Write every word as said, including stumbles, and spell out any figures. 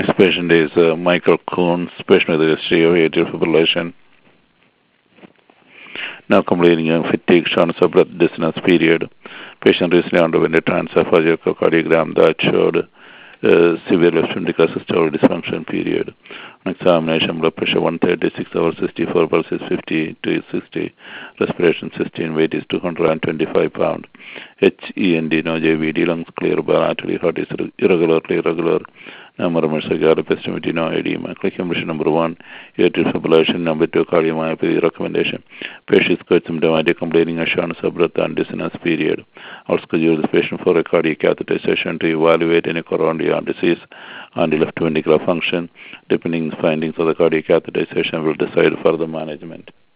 Next patient is uh, Michael Coons, patient with a history of atrial fibrillation. Now completing a fatigue shortness of breath dissonance period. Patient recently underwent a transesophageal echocardiogram that showed uh, severe left ventricular systolic dysfunction period. On examination, blood pressure one thirty-six over sixty-four, pulse is fifty to sixty, respiration sixteen, weight is two hundred twenty-five pounds. H E N D, no J V D, lungs clear, bilaterally, heart is irregularly irregular. Number of estimated no edema. Click mission number one, atrial fibrillation. Number two, cardiomyopathy recommendation. Patient's got symptomatic complaining assurance of breath and dissonance period. I'll schedule this patient for a cardiac catheterization to evaluate any coronary artery disease and the left ventricular function. Depending on findings of the cardiac catheterization, will decide further management.